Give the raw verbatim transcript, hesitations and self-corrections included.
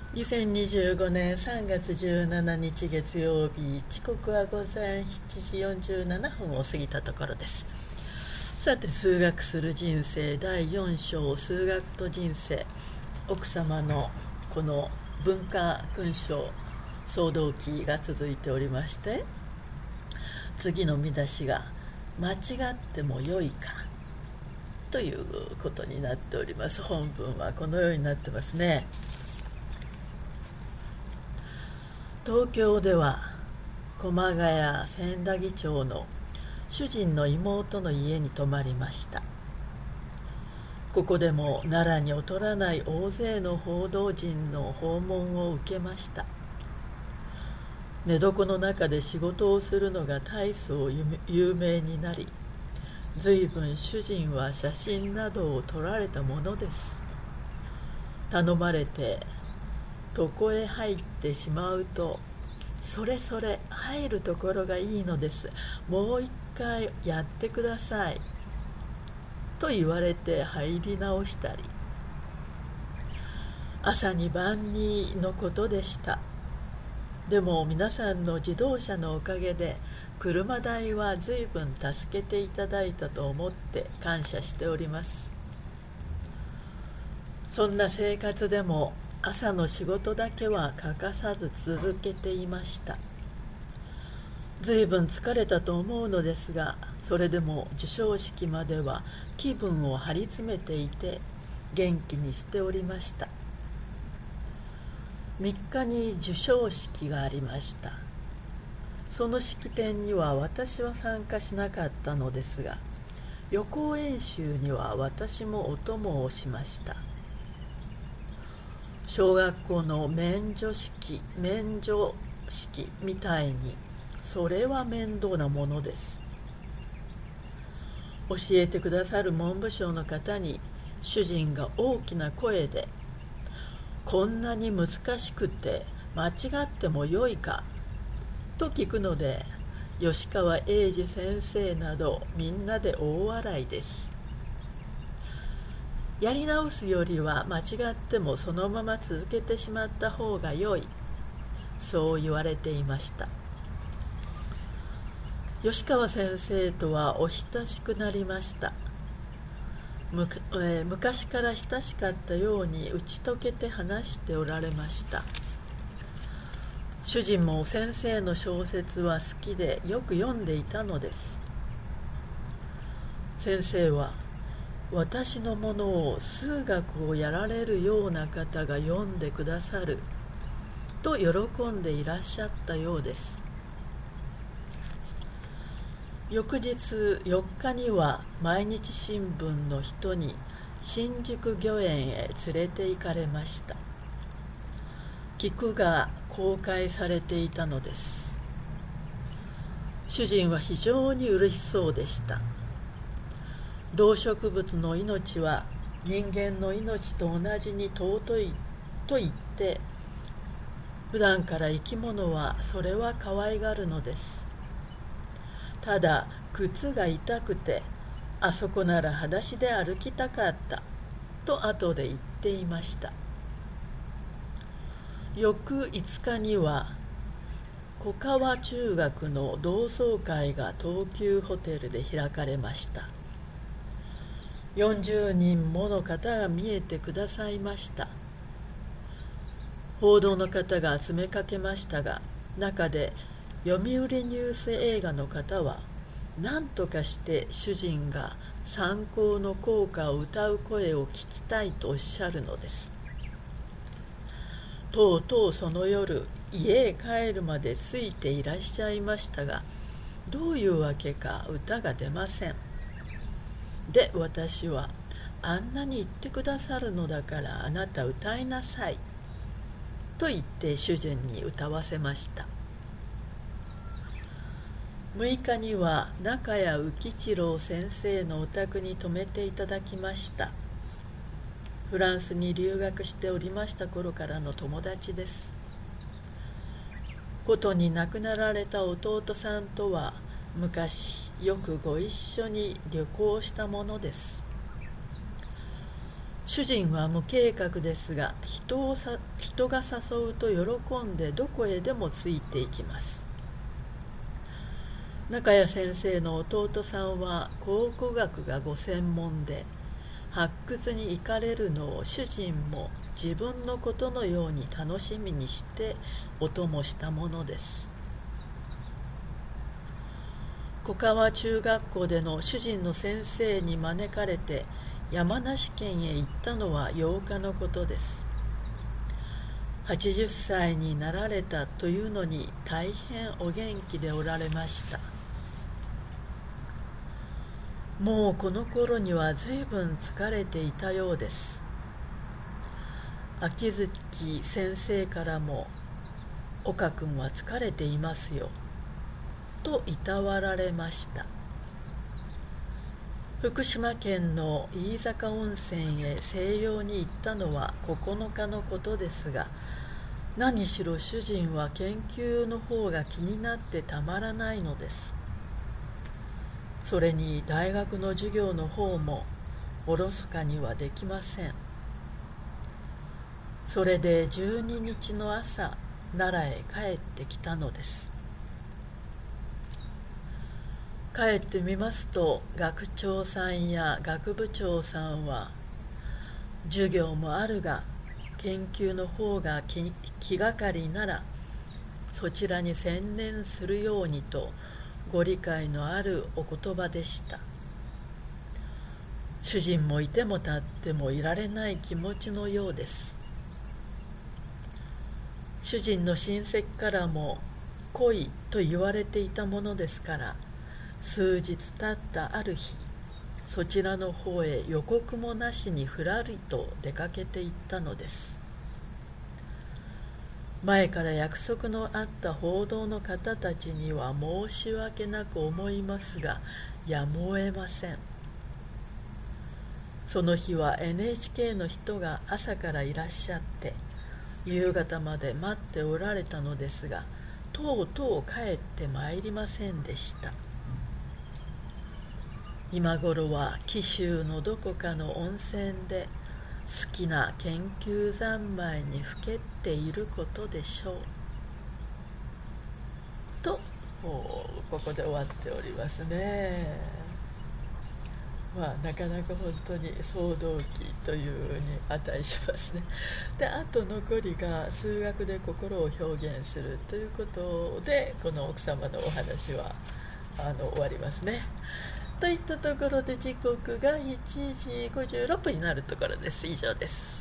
にせんにじゅうごねんさんがつじゅうしちにち月曜日、時刻は午前しちじよんじゅうななふんを過ぎたところです。さて、数学する人生だいよん章、数学と人生、奥様のこの文化勲章総動記が続いておりまして、次の見出しが間違ってもよいかということになっております。本文はこのようになってますね。東京では駒ヶ谷千駄木町の主人の妹の家に泊まりました。ここでも奈良に劣らない大勢の報道陣の訪問を受けました。寝床の中で仕事をするのが大層有名になり、随分主人は写真などを撮られたものです。頼まれて床へ入ってしまうと、それそれ入るところがいいのです、もう一回やってくださいと言われて入り直したり、朝に晩にのことでした。でも皆さんの自動車のおかげで車代は随分助けていただいたと思って感謝しております。そんな生活でも朝の仕事だけは欠かさず続けていました。随分疲れたと思うのですが、それでも授賞式までは気分を張り詰めていて元気にしておりました。みっかに授賞式がありました。その式典には私は参加しなかったのですが、予行演習には私もお供をしました。小学校の免除式免除式みたいに、それは面倒なものです。教えてくださる文部省の方に主人が大きな声で、こんなに難しくて間違ってもよいかと聞くので、吉川英治先生などみんなで大笑いです。やり直すよりは間違ってもそのまま続けてしまった方が良い、そう言われていました。吉川先生とはお親しくなりました。む、えー、昔から親しかったように打ち解けて話しておられました。主人も先生の小説は好きでよく読んでいたのです。先生は、私のものを数学をやられるような方が読んでくださると喜んでいらっしゃったようです。翌日よっかには毎日新聞の人に新宿御苑へ連れて行かれました。菊が公開されていたのです。主人は非常に嬉しそうでした。動植物の命は人間の命と同じに尊いと言って、普段から生き物はそれは可愛がるのです。ただ靴が痛くて、あそこなら裸足で歩きたかったと後で言っていました。翌いつかには小川中学の同窓会が東急ホテルで開かれました。よんじゅうにんもの方が見えてくださいました。報道の方が詰めかけましたが、中で読売ニュース映画の方は何とかして主人が参考の校歌を歌う声を聞きたいとおっしゃるのです。とうとうその夜、家へ帰るまでついていらっしゃいましたが、どういうわけか歌が出ません。で、私は、あんなに言ってくださるのだからあなた歌いなさいと言って主人に歌わせました。むいかには中谷浮一郎先生のお宅に泊めていただきました。フランスに留学しておりました頃からの友達です。ことに亡くなられた弟さんとは昔よくご一緒に旅行したものです。 主人は無計画ですが、人をさ人が誘うと喜んでどこへでもついていきます。中谷先生の弟さんは考古学がご専門で、発掘に行かれるのを主人も自分のことのように楽しみにしてお供したものです。小川中学校での主人の先生に招かれて山梨県へ行ったのはようかのことです。はちじゅっさいになられたというのに大変お元気でおられました。もうこの頃には随分疲れていたようです。秋月先生からも「岡君は疲れていますよ」といたわられました。福島県の飯坂温泉へ静養に行ったのはここのかのことですが、何しろ主人は研究の方が気になってたまらないのです。それに大学の授業の方もおろそかにはできません。それでじゅうににちの朝、奈良へ帰ってきたのです。帰ってみますと、学長さんや学部長さんは、授業もあるが研究の方が 気, 気がかりならそちらに専念するようにとご理解のあるお言葉でした。主人もいても立ってもいられない気持ちのようです。主人の親戚からも来いと言われていたものですから、数日経ったある日、そちらの方へ予告もなしにふらりと出かけていったのです。前から約束のあった報道の方たちには申し訳なく思いますが、やむを得ません。その日は エヌエイチケー の人が朝からいらっしゃって、夕方まで待っておられたのですが、とうとう帰ってまいりませんでした。今頃は紀州のどこかの温泉で好きな研究三昧にふけっていることでしょう。とここで終わっておりますね。まあなかなか本当に総動機というに値しますね。で、あと残りが数学で心を表現するということで、この奥様のお話はあの終わりますね。といったところで時刻がいちじごじゅうろっぷんになるところです。以上です。